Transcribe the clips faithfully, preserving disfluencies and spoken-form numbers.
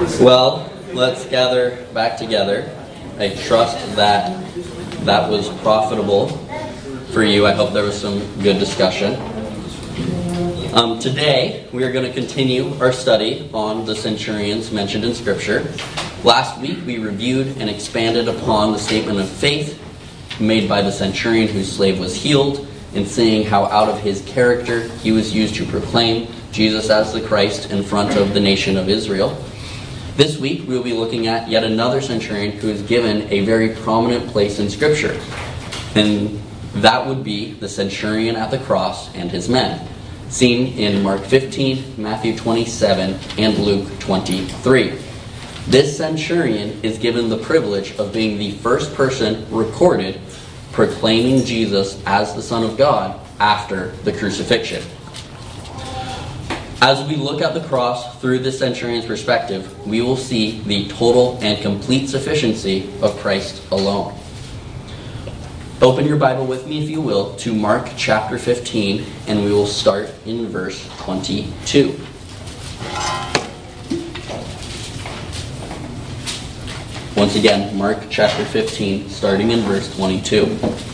Well, let's gather back together. I trust that that was profitable for you. I hope there was some good discussion. Um, today, we are going to continue our study on the centurions mentioned in Scripture. Last week, we reviewed and expanded upon the statement of faith made by the centurion whose slave was healed, and seeing how out of his character he was used to proclaim Jesus as the Christ in front of the nation of Israel. This week, we will be looking at yet another centurion who is given a very prominent place in Scripture. And that would be the centurion at the cross and his men, seen in Mark fifteen, Matthew twenty-seven, and Luke twenty-three. This centurion is given the privilege of being the first person recorded proclaiming Jesus as the Son of God after the crucifixion. As we look at the cross through the centurion's perspective, we will see the total and complete sufficiency of Christ alone. Open your Bible with me, if you will, to Mark chapter fifteen, and we will start in verse twenty-two. Once again, Mark chapter fifteen, starting in verse twenty-two.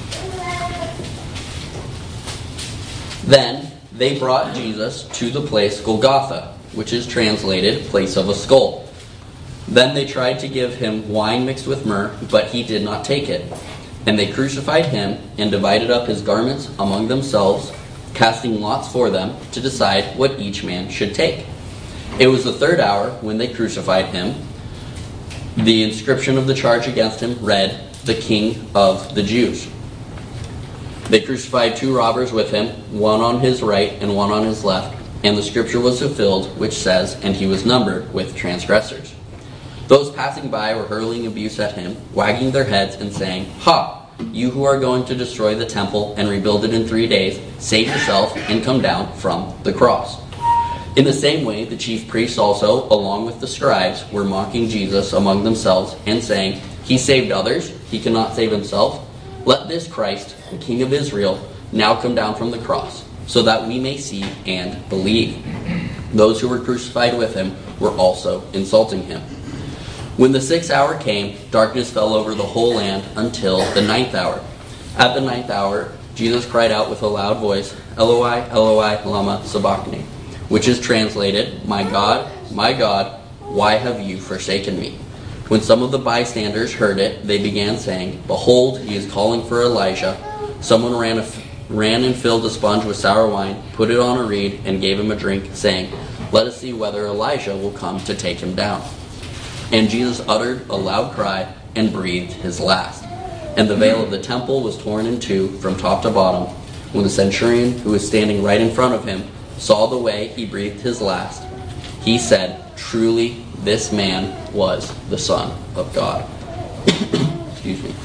Then they brought Jesus to the place Golgotha, which is translated place of a skull. Then they tried to give him wine mixed with myrrh, but he did not take it. And they crucified him and divided up his garments among themselves, casting lots for them to decide what each man should take. It was the third hour when they crucified him. The inscription of the charge against him read, "The King of the Jews." They crucified two robbers with him, one on his right and one on his left, and the scripture was fulfilled, which says, "And he was numbered with transgressors." Those passing by were hurling abuse at him, wagging their heads and saying, "Ha! You who are going to destroy the temple and rebuild it in three days, save yourself and come down from the cross." In the same way, the chief priests also, along with the scribes, were mocking Jesus among themselves and saying, "He saved others, he cannot save himself. Let this Christ, the King of Israel, now come down from the cross, so that we may see and believe." Those who were crucified with him were also insulting him. When the sixth hour came, darkness fell over the whole land until the ninth hour. At the ninth hour, Jesus cried out with a loud voice, "Eloi, Eloi, lama sabachthani," which is translated, "My God, my God, why have you forsaken me?" When some of the bystanders heard it, they began saying, "Behold, he is calling for Elijah." Someone ran, a, ran and filled a sponge with sour wine, put it on a reed, and gave him a drink, saying, "Let us see whether Elijah will come to take him down." And Jesus uttered a loud cry and breathed his last. And the veil of the temple was torn in two from top to bottom. When the centurion, who was standing right in front of him, saw the way he breathed his last, he said, "Truly, this man was the Son of God." Excuse me.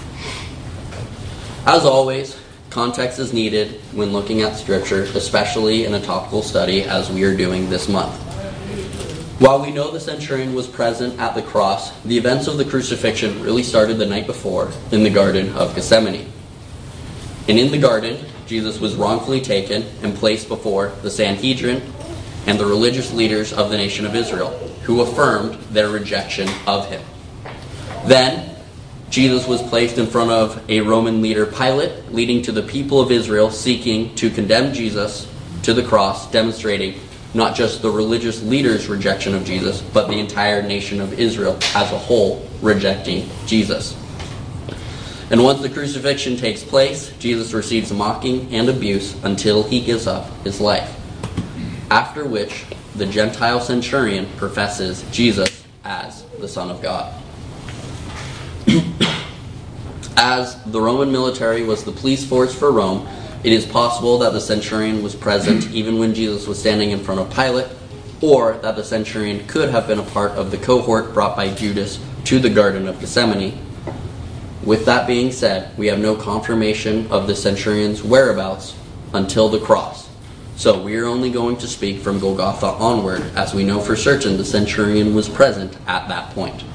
As always, context is needed when looking at Scripture, especially in a topical study as we are doing this month. While we know the centurion was present at the cross, the events of the crucifixion really started the night before in the Garden of Gethsemane. And in the garden, Jesus was wrongfully taken and placed before the Sanhedrin and the religious leaders of the nation of Israel, who affirmed their rejection of him. Then, Jesus was placed in front of a Roman leader, Pilate, leading to the people of Israel seeking to condemn Jesus to the cross, demonstrating not just the religious leaders' rejection of Jesus, but the entire nation of Israel as a whole rejecting Jesus. And once the crucifixion takes place, Jesus receives mocking and abuse until he gives up his life. After which, the Gentile centurion professes Jesus as the Son of God. As the Roman military was the police force for Rome, it is possible that the centurion was present even when Jesus was standing in front of Pilate, or that the centurion could have been a part of the cohort brought by Judas to the Garden of Gethsemane. With that being said, we have no confirmation of the centurion's whereabouts until the cross. So we are only going to speak from Golgotha onward, as we know for certain the centurion was present at that point.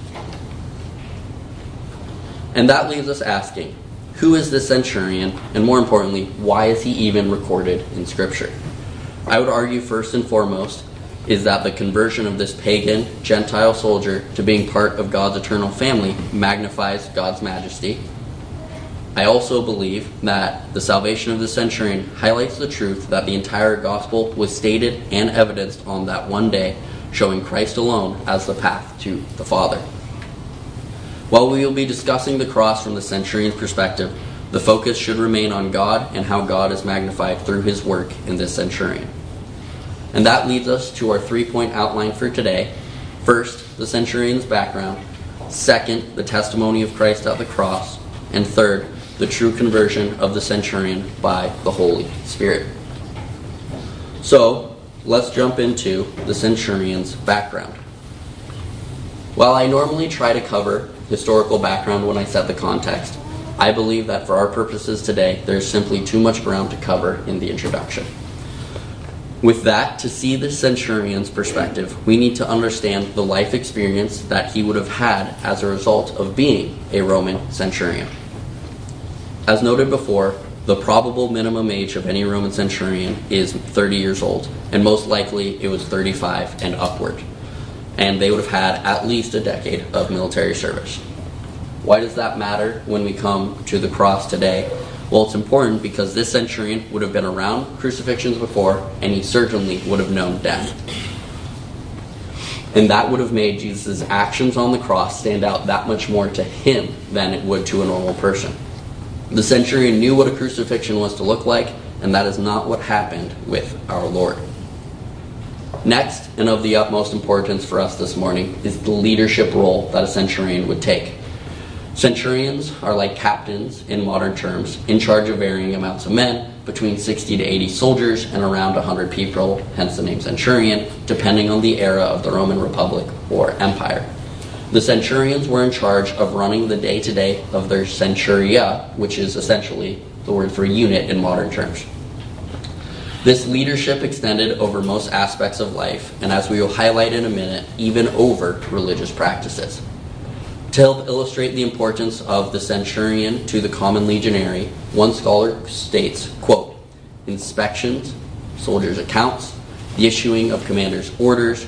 And that leaves us asking, who is this centurion, and more importantly, why is he even recorded in Scripture? I would argue first and foremost is that the conversion of this pagan Gentile soldier to being part of God's eternal family magnifies God's majesty. I also believe that the salvation of the centurion highlights the truth that the entire gospel was stated and evidenced on that one day, showing Christ alone as the path to the Father. While we will be discussing the cross from the centurion's perspective, the focus should remain on God and how God is magnified through his work in this centurion. And that leads us to our three-point outline for today. First, the centurion's background. Second, the testimony of Christ at the cross. And third, the true conversion of the centurion by the Holy Spirit. So, let's jump into the centurion's background. While I normally try to cover historical background when I set the context, I believe that for our purposes today, there's simply too much ground to cover in the introduction. With that, to see the centurion's perspective, we need to understand the life experience that he would have had as a result of being a Roman centurion. As noted before, the probable minimum age of any Roman centurion is thirty years old, and most likely it was thirty-five and upward. And they would have had at least a decade of military service. Why does that matter when we come to the cross today? Well, it's important because this centurion would have been around crucifixions before, and he certainly would have known death. And that would have made Jesus' actions on the cross stand out that much more to him than it would to a normal person. The centurion knew what a crucifixion was to look like, and that is not what happened with our Lord. Next, and of the utmost importance for us this morning, is the leadership role that a centurion would take. Centurions are like captains in modern terms, in charge of varying amounts of men, between sixty to eighty soldiers and around one hundred people, hence the name centurion, depending on the era of the Roman Republic or Empire. The centurions were in charge of running the day-to-day of their centuria, which is essentially the word for unit in modern terms. This leadership extended over most aspects of life, and as we will highlight in a minute, even over religious practices. To help illustrate the importance of the centurion to the common legionary, one scholar states, quote, inspections, soldiers' accounts, the issuing of commanders' orders,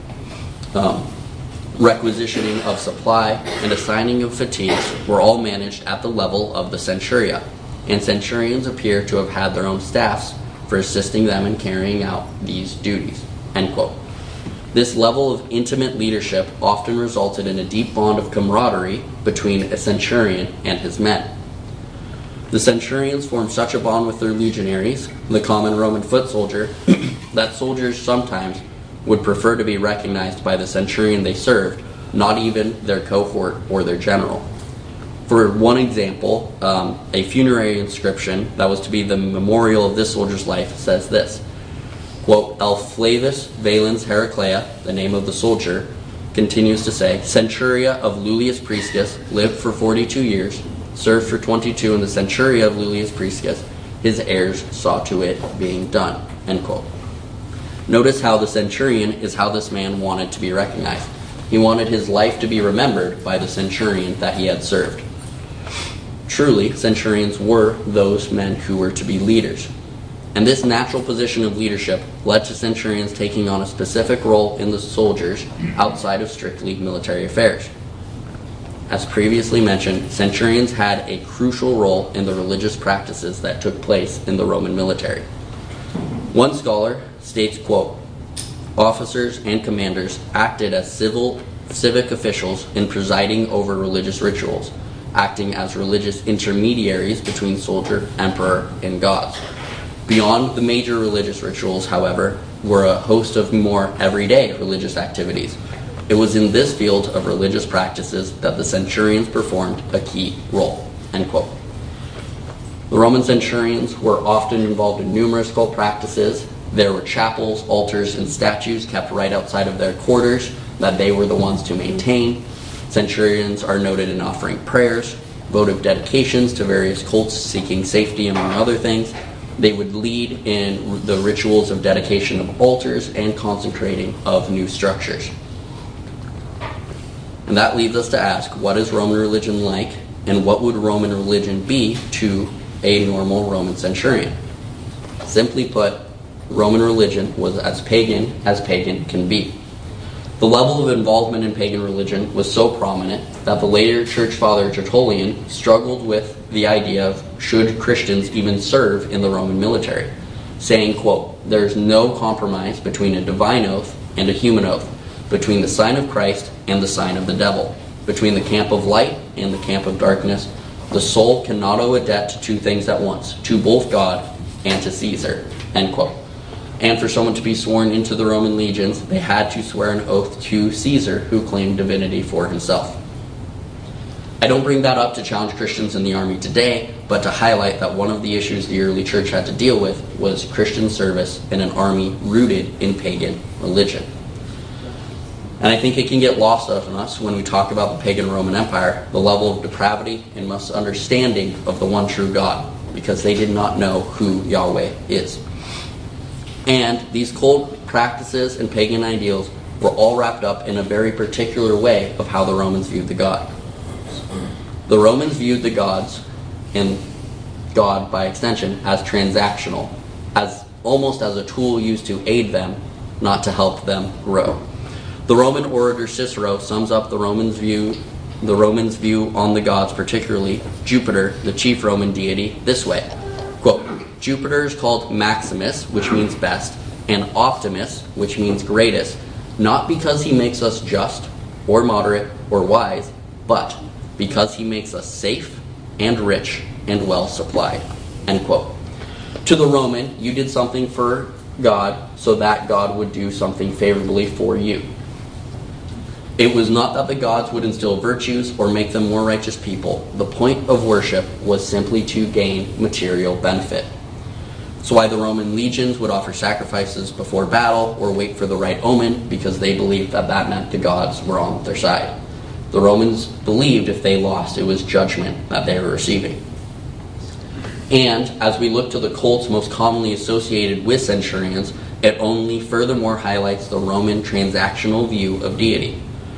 um, requisitioning of supply, and assigning of fatigues were all managed at the level of the centuria, and centurions appear to have had their own staffs for assisting them in carrying out these duties, end quote. This level of intimate leadership often resulted in a deep bond of camaraderie between a centurion and his men. The centurions formed such a bond with their legionaries, the common Roman foot soldier, that soldiers sometimes would prefer to be recognized by the centurion they served, not even their cohort or their general. For one example, um, a funerary inscription that was to be the memorial of this soldier's life says this, quote, El Flavius Valens Heraclea, the name of the soldier, continues to say, Centuria of Lulius Priscus, lived for forty-two years, served for twenty-two in the Centuria of Lulius Priscus, his heirs saw to it being done, end quote. Notice how the centurion is how this man wanted to be recognized. He wanted his life to be remembered by the centurion that he had served. Truly, centurions were those men who were to be leaders. And this natural position of leadership led to centurions taking on a specific role in the soldiers outside of strictly military affairs. As previously mentioned, centurions had a crucial role in the religious practices that took place in the Roman military. One scholar states, quote, officers and commanders acted as civil civic officials in presiding over religious rituals, acting as religious intermediaries between soldier, emperor, and gods. Beyond the major religious rituals, however, were a host of more everyday religious activities. It was in this field of religious practices that the centurions performed a key role, end quote. The Roman centurions were often involved in numerous cult practices. There were chapels, altars, and statues kept right outside of their quarters that they were the ones to maintain. Centurions are noted in offering prayers, votive dedications to various cults seeking safety, among other things. They would lead in the rituals of dedication of altars and consecrating of new structures. And that leads us to ask, what is Roman religion like, and what would Roman religion be to a normal Roman centurion? Simply put, Roman religion was as pagan as pagan can be. The level of involvement in pagan religion was so prominent that the later church father Tertullian struggled with the idea of should Christians even serve in the Roman military, saying, quote, "There is no compromise between a divine oath and a human oath, between the sign of Christ and the sign of the devil, between the camp of light and the camp of darkness. The soul cannot owe a debt to two things at once, to both God and to Caesar," end quote. And for someone to be sworn into the Roman legions, they had to swear an oath to Caesar, who claimed divinity for himself. I don't bring that up to challenge Christians in the army today, but to highlight that one of the issues the early church had to deal with was Christian service in an army rooted in pagan religion. And I think it can get lost on us when we talk about the pagan Roman Empire, the level of depravity and misunderstanding of the one true God, because they did not know who Yahweh is. And these cult practices and pagan ideals were all wrapped up in a very particular way of how the Romans viewed the God. The Romans viewed the gods, and God by extension, as transactional, as almost as a tool used to aid them, not to help them grow. The Roman orator Cicero sums up the Romans' view, the Romans' view on the gods, particularly Jupiter, the chief Roman deity, this way. Quote, "Jupiter is called Maximus, which means best, and Optimus, which means greatest, not because he makes us just, or moderate, or wise, but because he makes us safe, and rich, and well supplied," end quote. To the Roman, you did something for God, so that God would do something favorably for you. It was not that the gods would instill virtues or make them more righteous people. The point of worship was simply to gain material benefit. That's why the Roman legions would offer sacrifices before battle or wait for the right omen, because they believed that that meant the gods were on their side. The Romans believed if they lost, it was judgment that they were receiving. And as we look to the cults most commonly associated with centurions, it only furthermore highlights the Roman transactional view of deity.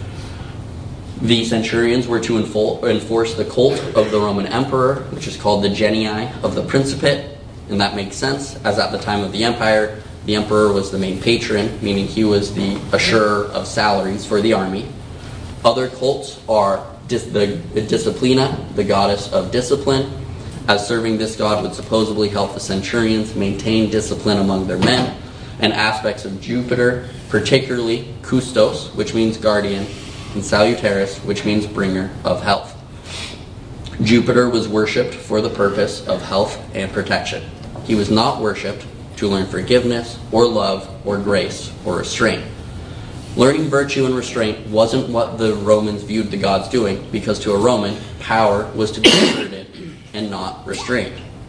The centurions were to enforce the cult of the Roman emperor, which is called the genii of the Principate, and that makes sense, as at the time of the empire, the emperor was the main patron, meaning he was the assurer of salaries for the army. Other cults are dis- the Disciplina, the goddess of discipline, as serving this god would supposedly help the centurions maintain discipline among their men, and aspects of Jupiter, particularly Custos, which means guardian, and Salutaris, which means bringer of health. Jupiter was worshipped for the purpose of health and protection. He was not worshipped to learn forgiveness or love or grace or restraint. Learning virtue and restraint wasn't what the Romans viewed the gods doing, because to a Roman, power was to be exerted and not restrained.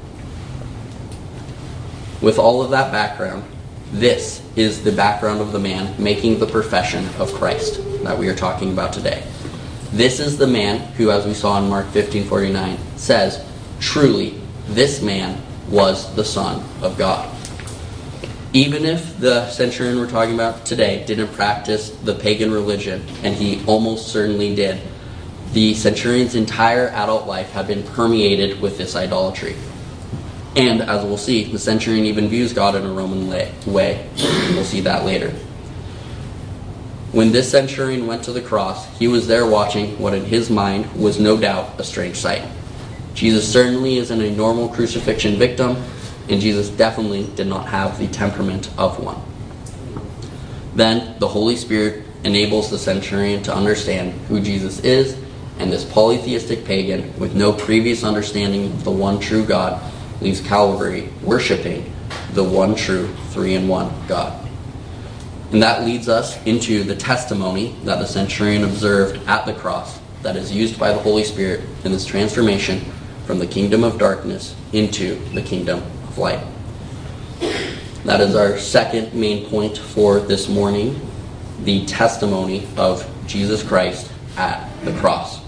With all of that background, this is the background of the man making the profession of Christ that we are talking about today. This is the man who, as we saw in Mark fifteen forty-nine, says, "Truly, this man was the Son of God." Even if the centurion we're talking about today didn't practice the pagan religion, and he almost certainly did, the centurion's entire adult life had been permeated with this idolatry. And as we'll see, the centurion even views God in a Roman way. We'll see that later. When this centurion went to the cross, he was there watching what in his mind was no doubt a strange sight. Jesus certainly isn't a normal crucifixion victim, and Jesus definitely did not have the temperament of one. Then the Holy Spirit enables the centurion to understand who Jesus is, and this polytheistic pagan with no previous understanding of the one true God leaves Calvary worshiping the one true three-in-one God. And that leads us into the testimony that the centurion observed at the cross that is used by the Holy Spirit in this transformation from the kingdom of darkness into the kingdom of light. That is our second main point for this morning, the testimony of Jesus Christ at the cross.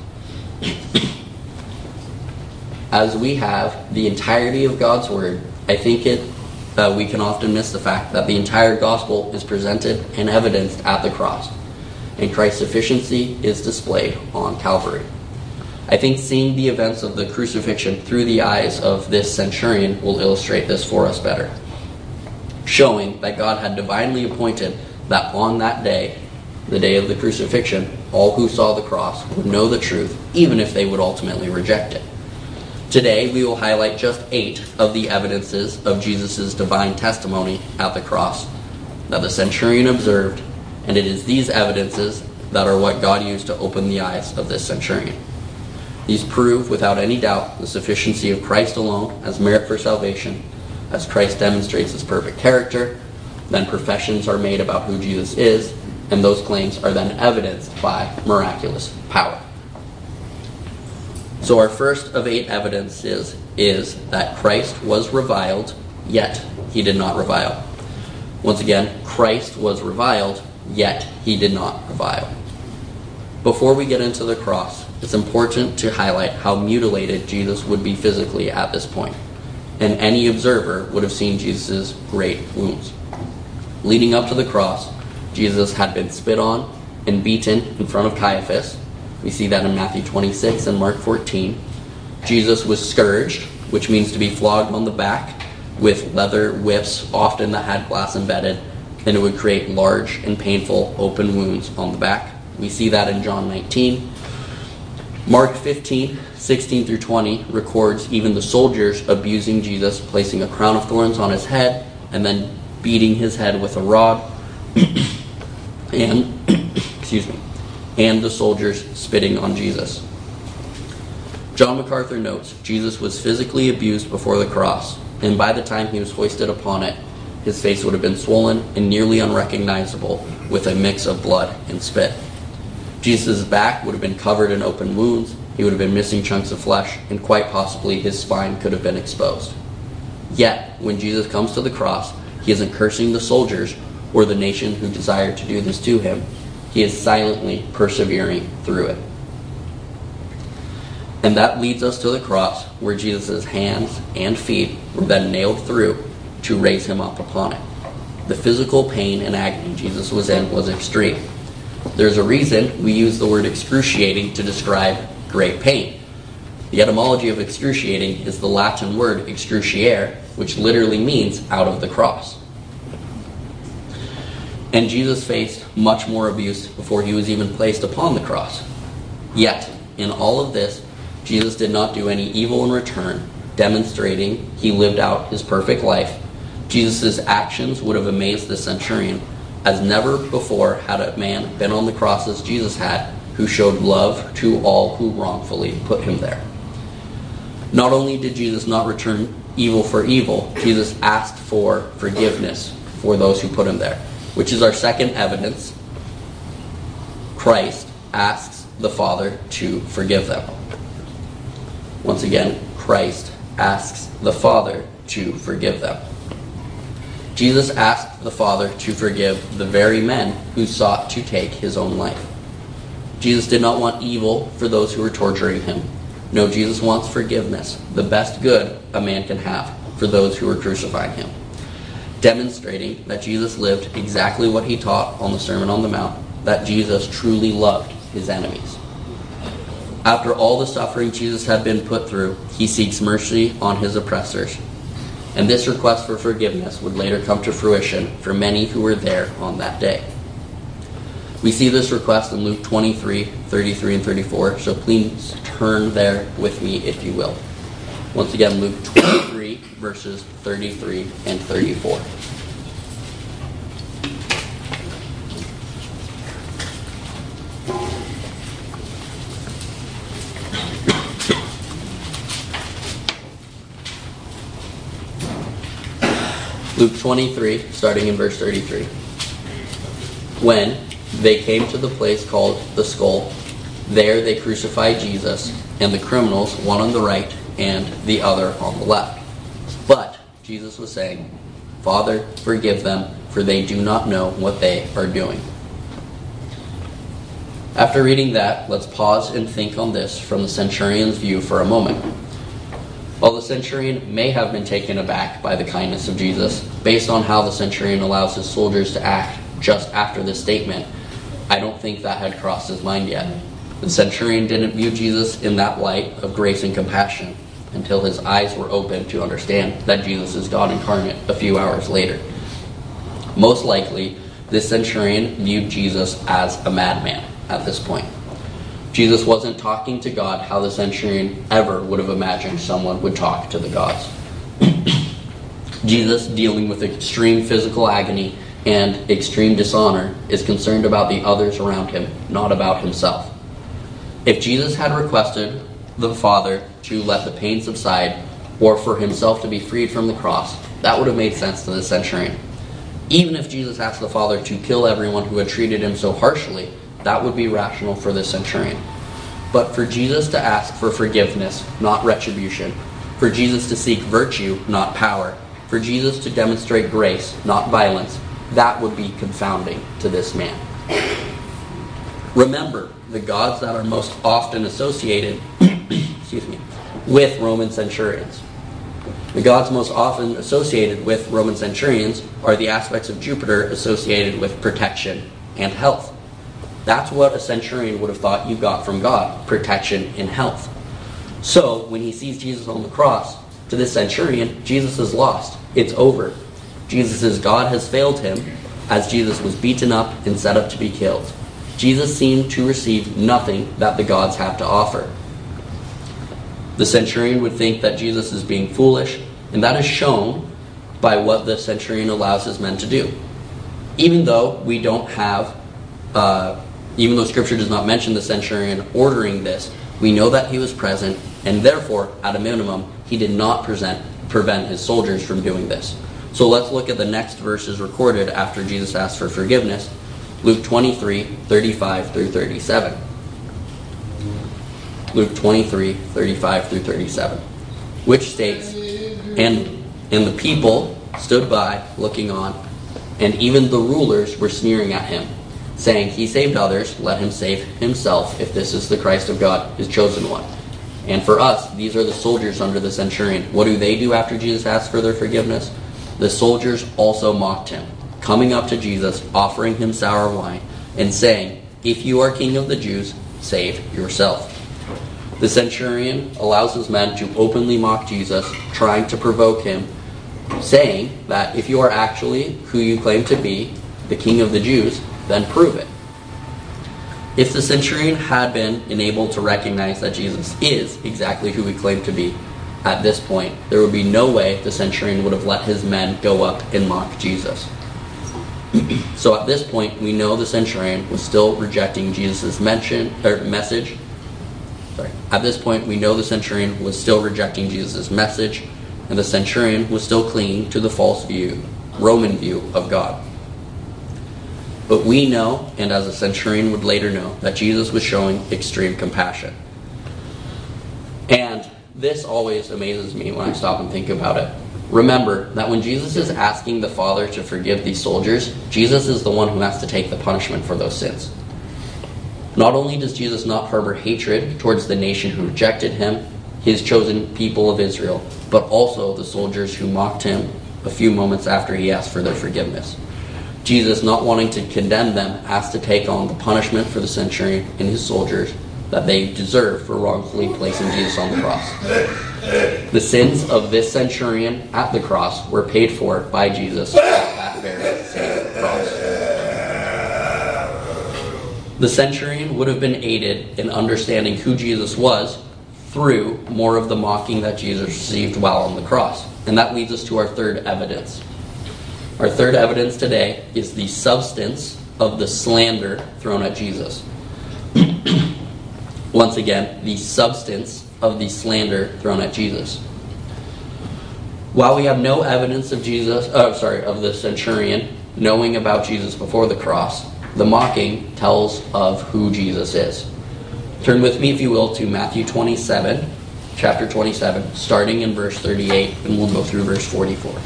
As we have the entirety of God's Word, I think it uh, we can often miss the fact that the entire gospel is presented and evidenced at the cross, and Christ's sufficiency is displayed on Calvary. I think seeing the events of the crucifixion through the eyes of this centurion will illustrate this for us better. showing that God had divinely appointed that on that day, the day of the crucifixion, all who saw the cross would know the truth, even if they would ultimately reject it. Today, we will highlight just eight of the evidences of Jesus' divine testimony at the cross that the centurion observed, and it is these evidences that are what God used to open the eyes of this centurion. These prove, without any doubt, the sufficiency of Christ alone as merit for salvation, as Christ demonstrates his perfect character. Then professions are made about who Jesus is, and those claims are then evidenced by miraculous power. So our first of eight evidences is that Christ was reviled, yet he did not revile. Once again, Christ was reviled, yet he did not revile. Before we get into the cross, it's important to highlight how mutilated Jesus would be physically at this point, and any observer would have seen Jesus' great wounds. Leading up to the cross, Jesus had been spit on and beaten in front of Caiaphas. We see that in Matthew twenty-six and Mark fourteen. Jesus was scourged, which means to be flogged on the back with leather whips, often that had glass embedded, and it would create large and painful open wounds on the back. We see that in John nineteen. Mark fifteen, sixteen through twenty records even the soldiers abusing Jesus, placing a crown of thorns on his head and then beating his head with a rod. and excuse me, and the soldiers spitting on Jesus. John MacArthur notes, Jesus was physically abused before the cross, and by the time he was hoisted upon it, his face would have been swollen and nearly unrecognizable with a mix of blood and spit. Jesus' back would have been covered in open wounds, he would have been missing chunks of flesh, and quite possibly his spine could have been exposed. Yet, when Jesus comes to the cross, he isn't cursing the soldiers or the nation who desired to do this to him. He is silently persevering through it. And that leads us to the cross, where Jesus' hands and feet were then nailed through to raise him up upon it. The physical pain and agony Jesus was in was extreme. There's a reason we use the word excruciating to describe great pain. The etymology of excruciating is the Latin word excruciare, which literally means out of the cross. And Jesus faced much more abuse before he was even placed upon the cross. Yet, in all of this, Jesus did not do any evil in return, demonstrating he lived out his perfect life. Jesus' actions would have amazed the centurion, as never before had a man been on the cross as Jesus had, who showed love to all who wrongfully put him there. Not only did Jesus not return evil for evil, Jesus asked for forgiveness for those who put him there, which is our second evidence. Christ asks the Father to forgive them. Once again, Christ asks the Father to forgive them. Jesus asked the Father to forgive the very men who sought to take his own life. Jesus did not want evil for those who were torturing him. No, Jesus wants forgiveness, the best good a man can have for those who were crucifying him, demonstrating that Jesus lived exactly what he taught on the Sermon on the Mount, that Jesus truly loved his enemies. After all the suffering Jesus had been put through, he seeks mercy on his oppressors. And this request for forgiveness would later come to fruition for many who were there on that day. We see this request in Luke twenty-three, thirty-three, and thirty-four, so please turn there with me if you will. Once again, Luke twenty-three, verses thirty-three and thirty-four. Luke twenty-three, starting in verse thirty-three. When they came to the place called the Skull, there they crucified Jesus and the criminals, one on the right and the other on the left. But Jesus was saying, Father, forgive them, for they do not know what they are doing. After reading that, let's pause and think on this from the centurion's view for a moment. While the centurion may have been taken aback by the kindness of Jesus, based on how the centurion allows his soldiers to act just after this statement, I don't think that had crossed his mind yet. The centurion didn't view Jesus in that light of grace and compassion until his eyes were opened to understand that Jesus is God incarnate a few hours later. Most likely, this centurion viewed Jesus as a madman at this point. Jesus wasn't talking to God how the centurion ever would have imagined someone would talk to the gods. Jesus, dealing with extreme physical agony and extreme dishonor, is concerned about the others around him, not about himself. If Jesus had requested the Father to let the pain subside, or for himself to be freed from the cross, that would have made sense to the centurion. Even if Jesus asked the Father to kill everyone who had treated him so harshly, that would be rational for the centurion. But for Jesus to ask for forgiveness, not retribution, for Jesus to seek virtue, not power, for Jesus to demonstrate grace, not violence, that would be confounding to this man. Remember, the gods that are most often associated excuse me, with Roman centurions. The gods most often associated with Roman centurions are the aspects of Jupiter associated with protection and health. That's what a centurion would have thought you got from God, protection and health. So, when he sees Jesus on the cross, to this centurion, Jesus is lost. It's over. Jesus' God has failed him, as Jesus was beaten up and set up to be killed. Jesus seemed to receive nothing that the gods have to offer. The centurion would think that Jesus is being foolish, and that is shown by what the centurion allows his men to do. Even though we don't have, uh, even though Scripture does not mention the centurion ordering this, we know that he was present, and therefore, at a minimum, he did not present, prevent his soldiers from doing this. So let's look at the next verses recorded after Jesus asked for forgiveness. Luke twenty-three, thirty-five through thirty-seven. Luke twenty-three, thirty-five through thirty-seven. Which states, And, and the people stood by, looking on, and even the rulers were sneering at him, saying, He saved others, let him save himself, if this is the Christ of God, his chosen one. And for us, these are the soldiers under the centurion. What do they do after Jesus asked for their forgiveness? The soldiers also mocked him, coming up to Jesus, offering him sour wine, and saying, If you are king of the Jews, save yourself. The centurion allows his men to openly mock Jesus, trying to provoke him, saying that if you are actually who you claim to be, the king of the Jews, then prove it. If the centurion had been enabled to recognize that Jesus is exactly who he claimed to be, at this point, there would be no way the centurion would have let his men go up and mock Jesus. So at this point, we know the centurion was still rejecting Jesus' mention or message. Sorry. At this point, we know the centurion was still rejecting Jesus' message, and the centurion was still clinging to the false view, Roman view of God. But we know, and as a centurion would later know, that Jesus was showing extreme compassion. And this always amazes me when I stop and think about it. Remember that when Jesus is asking the Father to forgive these soldiers, Jesus is the one who has to take the punishment for those sins. Not only does Jesus not harbor hatred towards the nation who rejected him, his chosen people of Israel, but also the soldiers who mocked him a few moments after he asked for their forgiveness. Jesus, not wanting to condemn them, asked to take on the punishment for the centurion and his soldiers that they deserve for wrongfully placing Jesus on the cross. The sins of this centurion at the cross were paid for by Jesus at that very same cross. The centurion would have been aided in understanding who Jesus was through more of the mocking that Jesus received while on the cross. And that leads us to our third evidence. Our third evidence today is the substance of the slander thrown at Jesus. Once again, the substance of the slander thrown at Jesus. While we have no evidence of Jesus, oh, sorry, of the centurion knowing about Jesus before the cross, the mocking tells of who Jesus is. Turn with me, if you will, to Matthew twenty-seven, chapter twenty-seven, starting in verse thirty-eight, and we'll go through verse forty-four.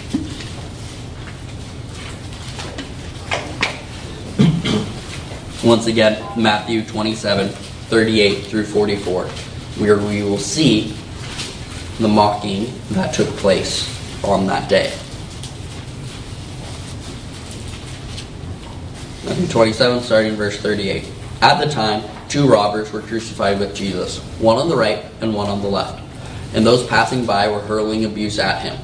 Once again, Matthew twenty-seven, thirty-eight through forty-four, where we will see the mocking that took place on that day. Matthew twenty-seven, starting in verse thirty-eight. At the time, two robbers were crucified with Jesus, one on the right and one on the left. And those passing by were hurling abuse at him.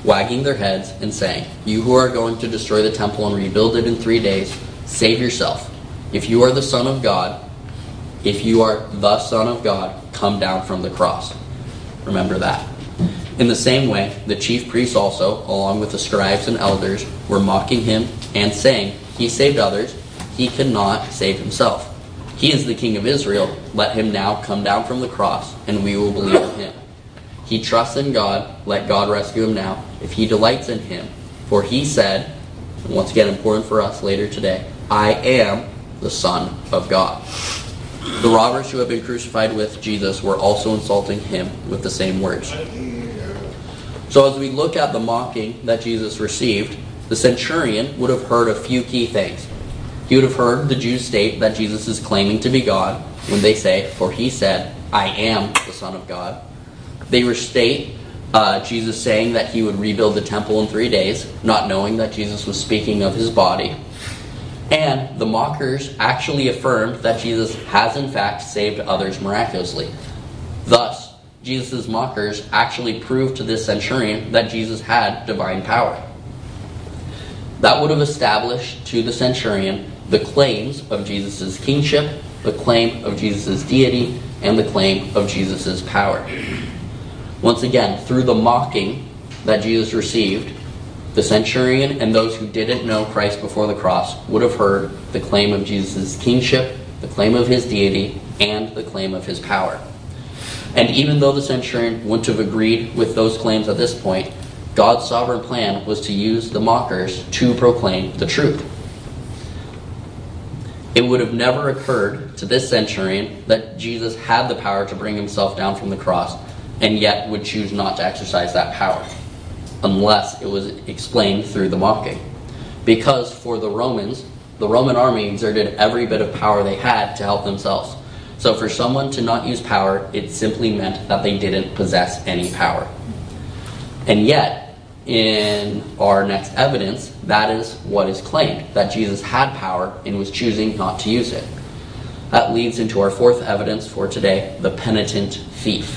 wagging their heads and saying, "You who are going to destroy the temple and rebuild it in three days, save yourself. If you are the Son of God, if you are the Son of God, come down from the cross." Remember that. In the same way, the chief priests also, along with the scribes and elders, were mocking him and saying, "He saved others, he cannot save himself. He is the King of Israel. Let him now come down from the cross, and we will believe in him. He trusts in God. Let God rescue him now, if he delights in him. For he said," and once again important for us later today, "I am the Son of God." The robbers who had been crucified with Jesus were also insulting him with the same words. So as we look at the mocking that Jesus received, the centurion would have heard a few key things. He would have heard the Jews state that Jesus is claiming to be God when they say, "For he said, I am the Son of God." They were state uh, Jesus saying that he would rebuild the temple in three days, not knowing that Jesus was speaking of his body. And the mockers actually affirmed that Jesus has in fact saved others miraculously. Thus, Jesus' mockers actually proved to this centurion that Jesus had divine power. That would have established to the centurion the claims of Jesus' kingship, the claim of Jesus' deity, and the claim of Jesus' power. Once again, through the mocking that Jesus received, the centurion and those who didn't know Christ before the cross would have heard the claim of Jesus' kingship, the claim of his deity, and the claim of his power. And even though the centurion wouldn't have agreed with those claims at this point, God's sovereign plan was to use the mockers to proclaim the truth. It would have never occurred to this centurion that Jesus had the power to bring himself down from the cross, and yet would choose not to exercise that power, unless it was explained through the mocking. Because for the Romans, the Roman army exerted every bit of power they had to help themselves. So for someone to not use power, it simply meant that they didn't possess any power. And yet, in our next evidence, that is what is claimed, that Jesus had power and was choosing not to use it. That leads into our fourth evidence for today, the penitent thief.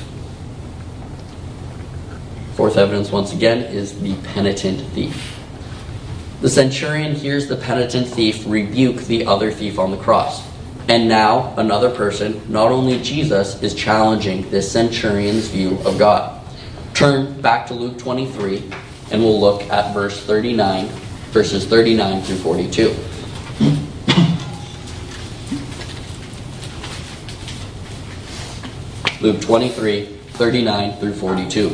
Fourth evidence, once again, is the penitent thief. The centurion hears the penitent thief rebuke the other thief on the cross. And now, another person, not only Jesus, is challenging this centurion's view of God. Turn back to Luke twenty-three, and we'll look at verse thirty-nine, verses thirty-nine through forty-two. Luke twenty-three, thirty-nine through forty-two.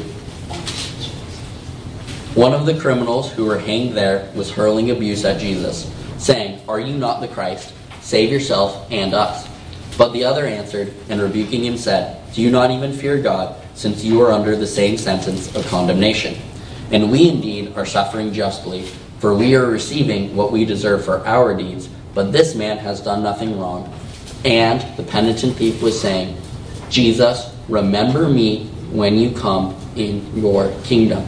One of the criminals who were hanged there was hurling abuse at Jesus, saying, "Are you not the Christ? Save yourself and us." But the other answered, and rebuking him said, "Do you not even fear God, since you are under the same sentence of condemnation? And we indeed are suffering justly, for we are receiving what we deserve for our deeds, but this man has done nothing wrong." And the penitent thief was saying, "Jesus, remember me when you come in your kingdom."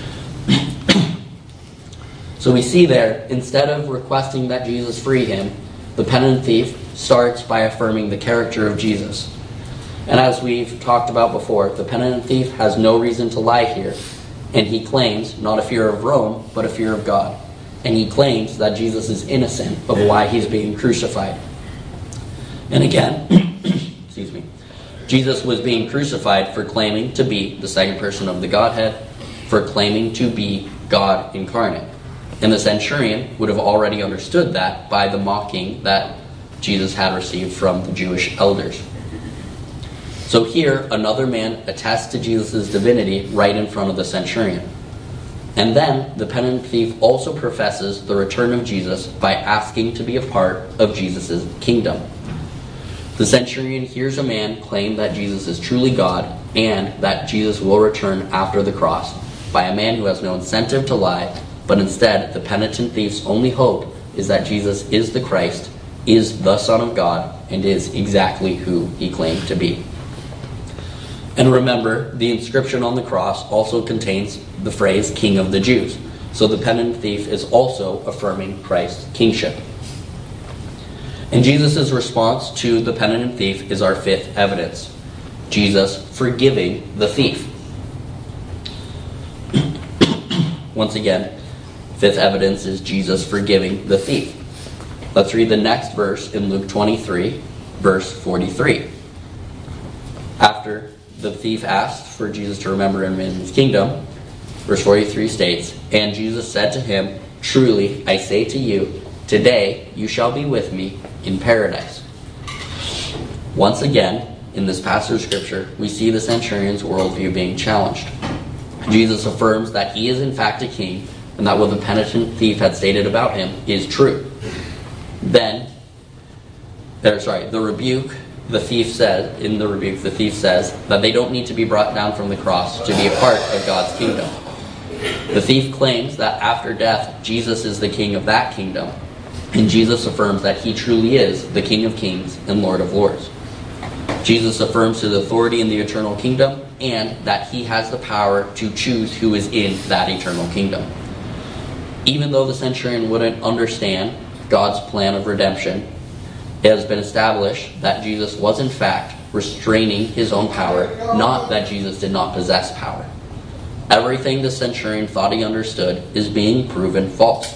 So we see there, instead of requesting that Jesus free him, the penitent thief starts by affirming the character of Jesus. And as we've talked about before, the penitent thief has no reason to lie here, and he claims not a fear of Rome, but a fear of God. And he claims that Jesus is innocent of why he's being crucified. And again, excuse me, Jesus was being crucified for claiming to be the second person of the Godhead, for claiming to be God incarnate. And the centurion would have already understood that by the mocking that Jesus had received from the Jewish elders. So here, another man attests to Jesus' divinity right in front of the centurion. And then, the penitent thief also professes the return of Jesus by asking to be a part of Jesus' kingdom. The centurion hears a man claim that Jesus is truly God and that Jesus will return after the cross by a man who has no incentive to lie, but instead, the penitent thief's only hope is that Jesus is the Christ, is the Son of God, and is exactly who he claimed to be. And remember, the inscription on the cross also contains the phrase King of the Jews. So the penitent thief is also affirming Christ's kingship. And Jesus' response to the penitent thief is our fifth evidence. Jesus forgiving the thief. once again, fifth evidence is Jesus forgiving the thief. Let's read the next verse in Luke twenty-three, verse forty-three. After the thief asked for Jesus to remember him in his kingdom, verse forty-three states, "And Jesus said to him, 'Truly, I say to you, today you shall be with me in paradise.'" Once again, in this passage of Scripture, we see the centurion's worldview being challenged. Jesus affirms that he is in fact a king, and that what the penitent thief had stated about him is true. Then, or sorry, the rebuke, the thief says, in the rebuke, the thief says that they don't need to be brought down from the cross to be a part of God's kingdom. The thief claims that after death, Jesus is the king of that kingdom, and Jesus affirms that he truly is the King of Kings and Lord of Lords. Jesus affirms his authority in the eternal kingdom and that he has the power to choose who is in that eternal kingdom. Even though the centurion wouldn't understand God's plan of redemption, it has been established that Jesus was in fact restraining his own power, not that Jesus did not possess power. Everything the centurion thought he understood is being proven false.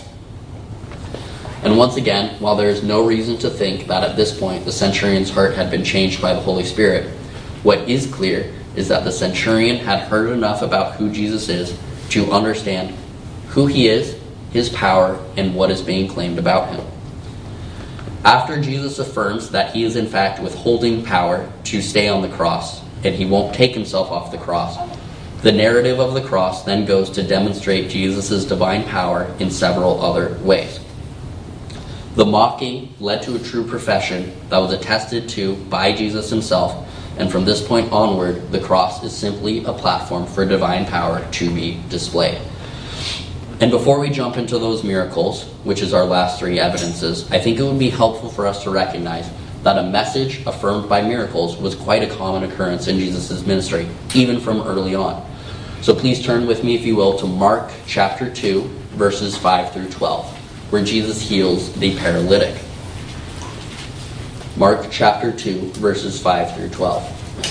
And once again, while there is no reason to think that at this point the centurion's heart had been changed by the Holy Spirit, what is clear is that the centurion had heard enough about who Jesus is to understand who he is, his power, and what is being claimed about him. After Jesus affirms that he is in fact withholding power to stay on the cross, and he won't take himself off the cross, the narrative of the cross then goes to demonstrate Jesus' divine power in several other ways. The mocking led to a true profession that was attested to by Jesus himself, and from this point onward, the cross is simply a platform for divine power to be displayed. And before we jump into those miracles, which is our last three evidences, I think it would be helpful for us to recognize that a message affirmed by miracles was quite a common occurrence in Jesus' ministry, even from early on. So please turn with me, if you will, to Mark chapter two, verses five through twelve. Where Jesus heals the paralytic. Mark chapter two, verses five through twelve.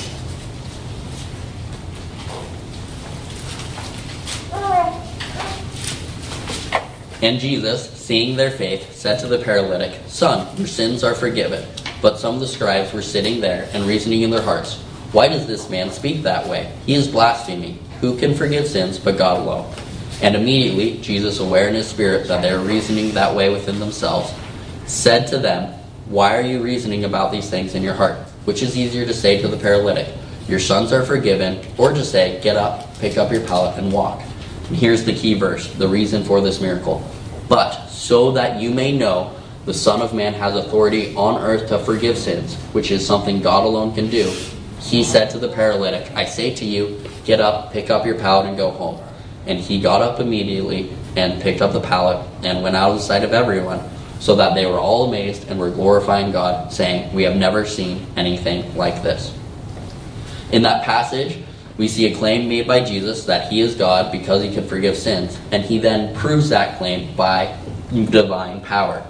"And Jesus, seeing their faith, said to the paralytic, 'Son, your sins are forgiven.' But some of the scribes were sitting there and reasoning in their hearts, 'Why does this man speak that way? He is blaspheming. Who can forgive sins but God alone?' And immediately, Jesus, aware in his spirit that they were reasoning that way within themselves, said to them, 'Why are you reasoning about these things in your heart? Which is easier to say to the paralytic, "Your sons are forgiven," or to say, "Get up, pick up your pallet, and walk"?' And here's the key verse, the reason for this miracle. 'But so that you may know the Son of Man has authority on earth to forgive sins,' which is something God alone can do, he said to the paralytic, 'I say to you, get up, pick up your pallet, and go home.' And he got up immediately and picked up the pallet and went out of the sight of everyone, so that they were all amazed and were glorifying God, saying, 'We have never seen anything like this.'" In that passage, we see a claim made by Jesus that he is God because he can forgive sins, and he then proves that claim by divine power.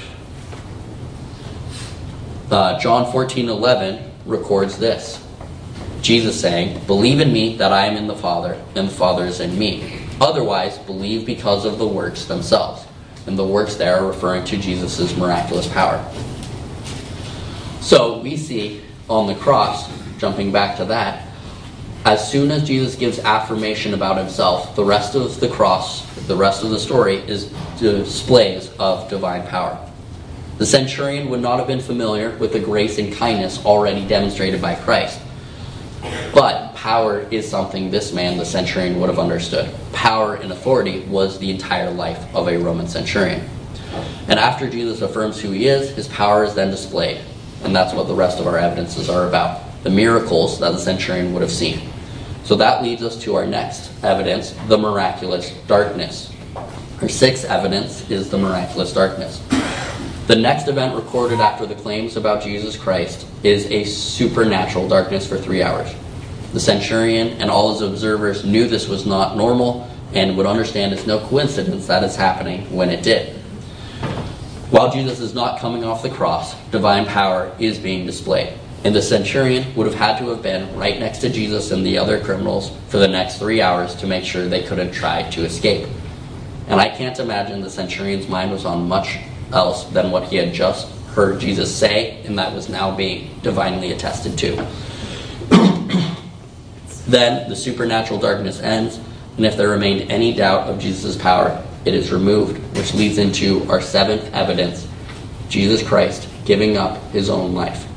Uh, John fourteen eleven records this. Jesus saying, "Believe in me that I am in the Father, and the Father is in me. Otherwise, believe because of the works themselves." And the works there are referring to Jesus' miraculous power. So we see on the cross, jumping back to that, as soon as Jesus gives affirmation about himself, the rest of the cross, the rest of the story, is displays of divine power. The centurion would not have been familiar with the grace and kindness already demonstrated by Christ. But power is something this man, the centurion, would have understood. Power and authority was the entire life of a Roman centurion. And after Jesus affirms who he is, his power is then displayed. And that's what the rest of our evidences are about. The miracles that the centurion would have seen. So that leads us to our next evidence, the miraculous darkness. Our sixth evidence is the miraculous darkness. The next event recorded after the claims about Jesus Christ is a supernatural darkness for three hours. The centurion and all his observers knew this was not normal and would understand it's no coincidence that it's happening when it did. While Jesus is not coming off the cross, divine power is being displayed. And the centurion would have had to have been right next to Jesus and the other criminals for the next three hours to make sure they couldn't try to escape. And I can't imagine the centurion's mind was on much else than what he had just heard Jesus say, and that was now being divinely attested to. Then the supernatural darkness ends, and if there remained any doubt of Jesus' power, it is removed, which leads into our seventh evidence, Jesus Christ giving up his own life.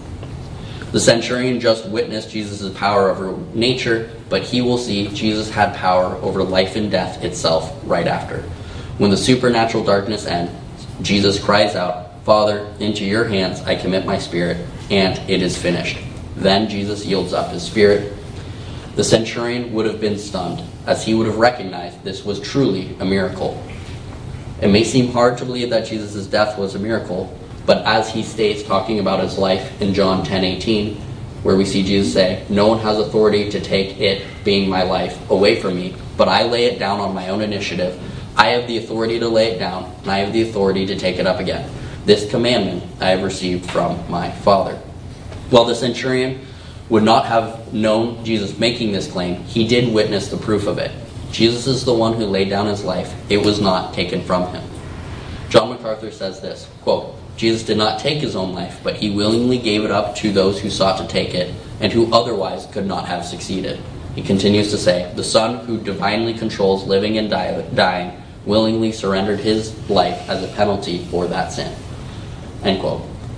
The centurion just witnessed Jesus' power over nature, but he will see Jesus had power over life and death itself right after. When the supernatural darkness ends, Jesus cries out, "Father, into your hands I commit my spirit," and it is finished. Then Jesus yields up his spirit. The centurion would have been stunned, as he would have recognized this was truly a miracle. It may seem hard to believe that Jesus' death was a miracle, but as he states, talking about his life in John ten eighteen, where we see Jesus say, "No one has authority to take it, being my life, away from me, but I lay it down on my own initiative. I have the authority to lay it down, and I have the authority to take it up again. This commandment I have received from my Father." While the centurion would not have known Jesus making this claim, he did witness the proof of it. Jesus is the one who laid down his life. It was not taken from him. John MacArthur says this, quote, "Jesus did not take his own life, but he willingly gave it up to those who sought to take it, and who otherwise could not have succeeded." He continues to say, "The Son who divinely controls living and die, dying willingly surrendered his life as a penalty for that sin." End quote.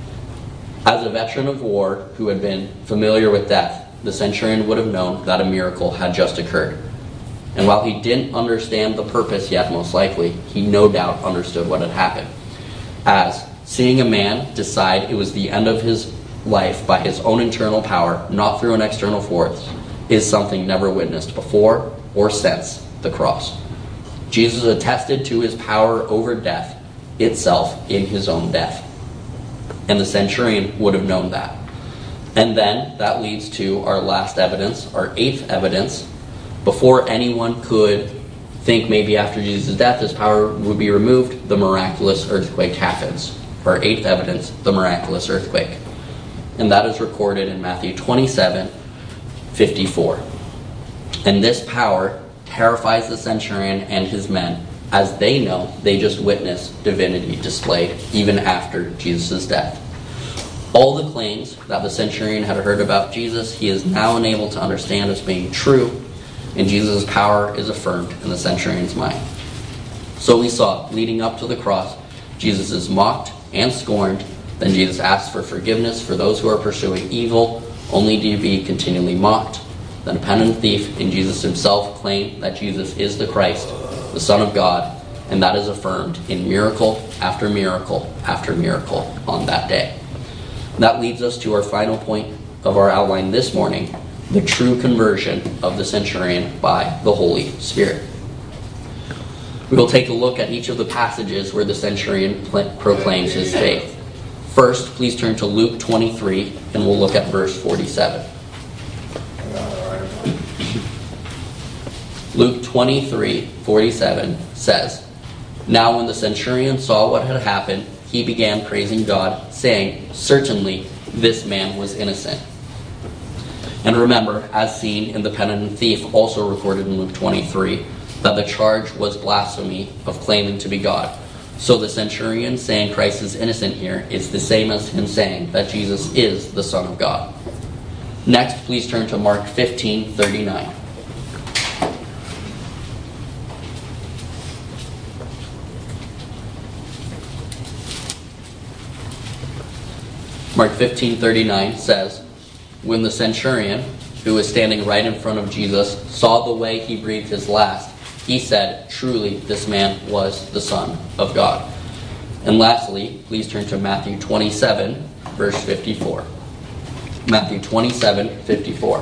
As a veteran of war who had been familiar with death, the centurion would have known that a miracle had just occurred. And while he didn't understand the purpose yet, most likely, he no doubt understood what had happened. As seeing a man decide it was the end of his life by his own internal power, not through an external force, is something never witnessed before or since the cross. Jesus attested to his power over death itself in his own death. And the centurion would have known that. And then that leads to our last evidence, our eighth evidence. Before anyone could think maybe after Jesus' death his power would be removed, the miraculous earthquake happens. Our eighth evidence, the miraculous earthquake. And that is recorded in Matthew twenty-seven fifty-four. And this power terrifies the centurion and his men, as they know they just witnessed divinity displayed even after Jesus' death. All the claims that the centurion had heard about Jesus, he is now unable to understand as being true, and Jesus' power is affirmed in the centurion's mind. So we saw, leading up to the cross, Jesus is mocked and scorned. Then Jesus asks for forgiveness for those who are pursuing evil, only to be continually mocked. Then a penitent thief and Jesus himself claim that Jesus is the Christ, the Son of God, and that is affirmed in miracle after miracle after miracle on that day. That leads us to our final point of our outline this morning, the true conversion of the centurion by the Holy Spirit. We will take a look at each of the passages where the centurion proclaims his faith. First, please turn to Luke twenty-three, and we'll look at verse forty-seven. Luke twenty-three forty-seven says, "Now when the centurion saw what had happened, he began praising God, saying, 'Certainly this man was innocent.'" And remember, as seen in the penitent thief, also recorded in Luke twenty-three, that the charge was blasphemy of claiming to be God. So the centurion saying Christ is innocent here is the same as him saying that Jesus is the Son of God. Next, please turn to Mark fifteen thirty-nine. Mark fifteen thirty-nine says, "When the centurion, who was standing right in front of Jesus, saw the way he breathed his last, he said, 'Truly, this man was the Son of God.'" And lastly, please turn to Matthew twenty-seven, verse fifty-four. Matthew twenty-seven fifty-four.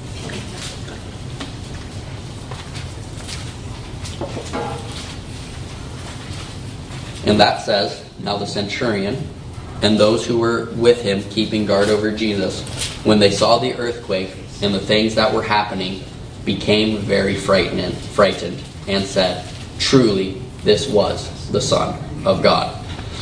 And that says, "Now the centurion and those who were with him keeping guard over Jesus, when they saw the earthquake and the things that were happening, became very frightened, frightened and said, 'Truly, this was the Son of God.'"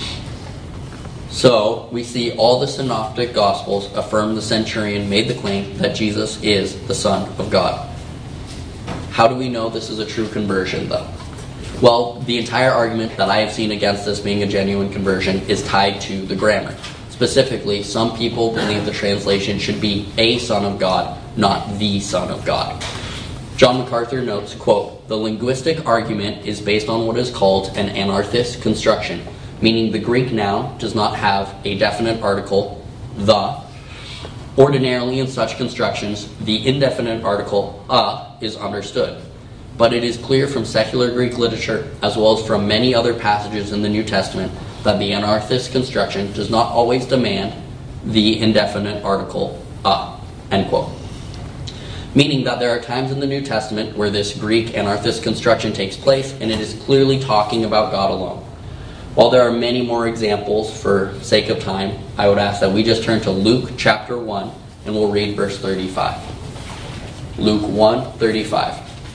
So, we see all the synoptic gospels affirm the centurion made the claim that Jesus is the Son of God. How do we know this is a true conversion, though? Well, the entire argument that I have seen against this being a genuine conversion is tied to the grammar. Specifically, some people believe the translation should be a son of God, not the Son of God. John MacArthur notes, quote, "The linguistic argument is based on what is called an anarthist construction, meaning the Greek noun does not have a definite article, the. Ordinarily, in such constructions, the indefinite article, a, is understood. But it is clear from secular Greek literature, as well as from many other passages in the New Testament, that the anarthist construction does not always demand the indefinite article, a," end quote. Meaning that there are times in the New Testament where this Greek anarthist construction takes place, and it is clearly talking about God alone. While there are many more examples, for sake of time, I would ask that we just turn to Luke chapter one, and we'll read verse thirty-five. Luke one, thirty-five.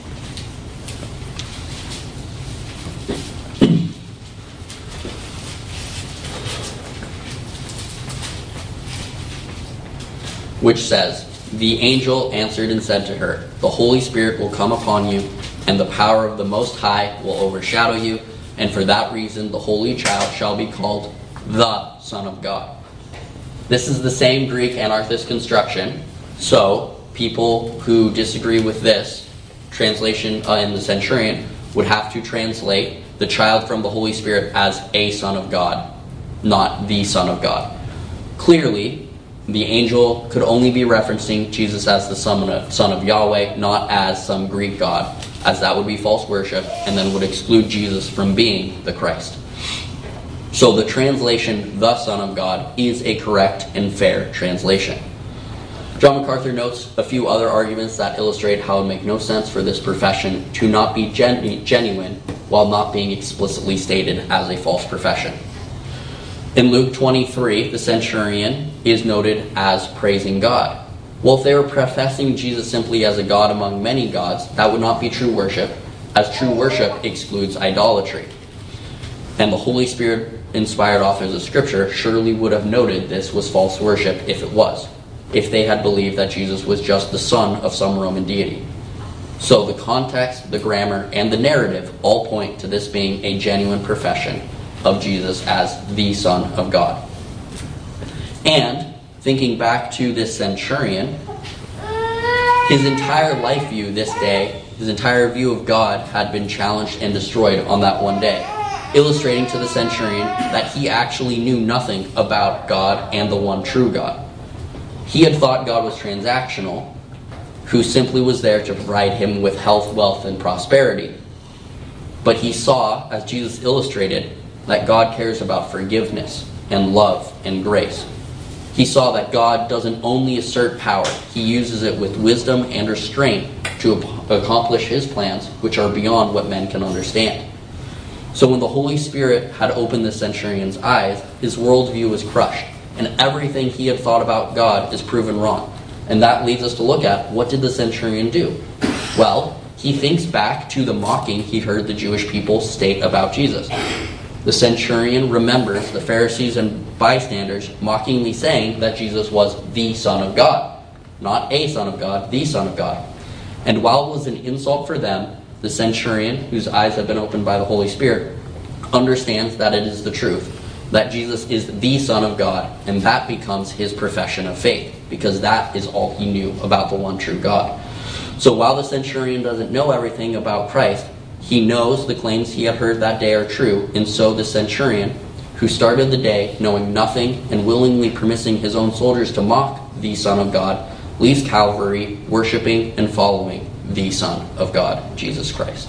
Which says, "The angel answered and said to her, 'The Holy Spirit will come upon you, and the power of the Most High will overshadow you, and for that reason the Holy Child shall be called the Son of God.'" This is the same Greek anarthist construction, so people who disagree with this translation uh, in the Centurion would have to translate the child from the Holy Spirit as a Son of God, not the Son of God. Clearly, the angel could only be referencing Jesus as the son of, son of Yahweh, not as some Greek god, as that would be false worship, and then would exclude Jesus from being the Christ. So the translation, the Son of God, is a correct and fair translation. John MacArthur notes a few other arguments that illustrate how it would make no sense for this profession to not be gen- genuine while not being explicitly stated as a false profession. In Luke twenty-three, the centurion is noted as praising God. Well, if they were professing Jesus simply as a god among many gods, that would not be true worship, as true worship excludes idolatry. And the Holy Spirit-inspired authors of Scripture surely would have noted this was false worship if it was, if they had believed that Jesus was just the son of some Roman deity. So the context, the grammar, and the narrative all point to this being a genuine profession of Jesus as the Son of God. And, thinking back to this centurion, his entire life view this day, his entire view of God had been challenged and destroyed on that one day, illustrating to the centurion that he actually knew nothing about God and the one true God. He had thought God was transactional, who simply was there to provide him with health, wealth, and prosperity. But he saw, as Jesus illustrated, that God cares about forgiveness and love and grace. He saw that God doesn't only assert power, he uses it with wisdom and restraint to accomplish his plans, which are beyond what men can understand. So when the Holy Spirit had opened the centurion's eyes, his worldview was crushed, and everything he had thought about God is proven wrong. And that leads us to look at, what did the centurion do? Well, he thinks back to the mocking he heard the Jewish people state about Jesus. The centurion remembers the Pharisees and bystanders mockingly saying that Jesus was the Son of God. Not a Son of God, the Son of God. And while it was an insult for them, the centurion, whose eyes have been opened by the Holy Spirit, understands that it is the truth, that Jesus is the Son of God, and that becomes his profession of faith, because that is all he knew about the one true God. So while the centurion doesn't know everything about Christ, he knows the claims he had heard that day are true, and so the centurion, who started the day knowing nothing and willingly permitting his own soldiers to mock the Son of God, leaves Calvary worshiping and following the Son of God, Jesus Christ.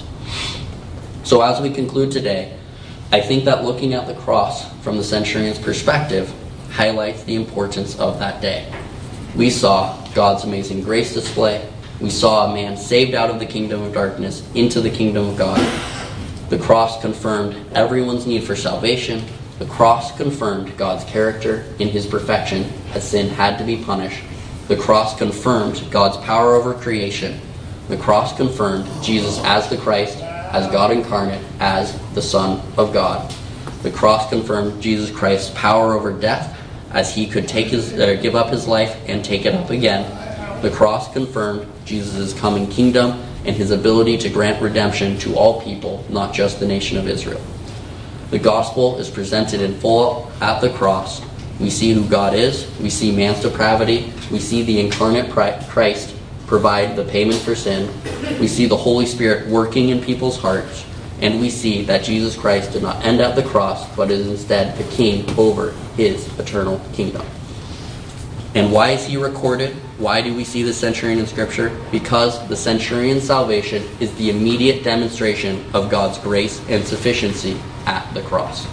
So as we conclude today, I think that looking at the cross from the centurion's perspective highlights the importance of that day. We saw God's amazing grace display. We saw a man saved out of the kingdom of darkness into the kingdom of God. The cross confirmed everyone's need for salvation. The cross confirmed God's character in his perfection, as sin had to be punished. The cross confirmed God's power over creation. The cross confirmed Jesus as the Christ, as God incarnate, as the Son of God. The cross confirmed Jesus Christ's power over death, as he could take his, uh, give up his life and take it up again. The cross confirmed Jesus' coming kingdom and his ability to grant redemption to all people, not just the nation of Israel. The gospel is presented in full at the cross. We see who God is, we see man's depravity, we see the incarnate Christ provide the payment for sin, we see the Holy Spirit working in people's hearts, and we see that Jesus Christ did not end at the cross, but is instead the king over his eternal kingdom. And why is he recorded? Why do we see the centurion in Scripture? Because the centurion's salvation is the immediate demonstration of God's grace and sufficiency at the cross.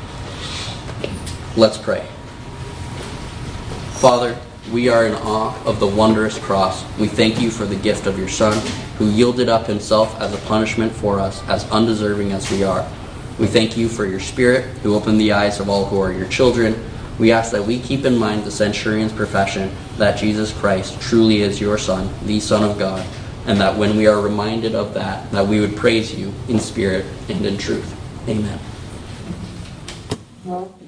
Let's pray. Father, we are in awe of the wondrous cross. We thank you for the gift of your Son, who yielded up himself as a punishment for us, as undeserving as we are. We thank you for your Spirit, who opened the eyes of all who are your children. We ask that we keep in mind the centurion's profession that Jesus Christ truly is your Son, the Son of God, and that when we are reminded of that, that we would praise you in spirit and in truth. Amen.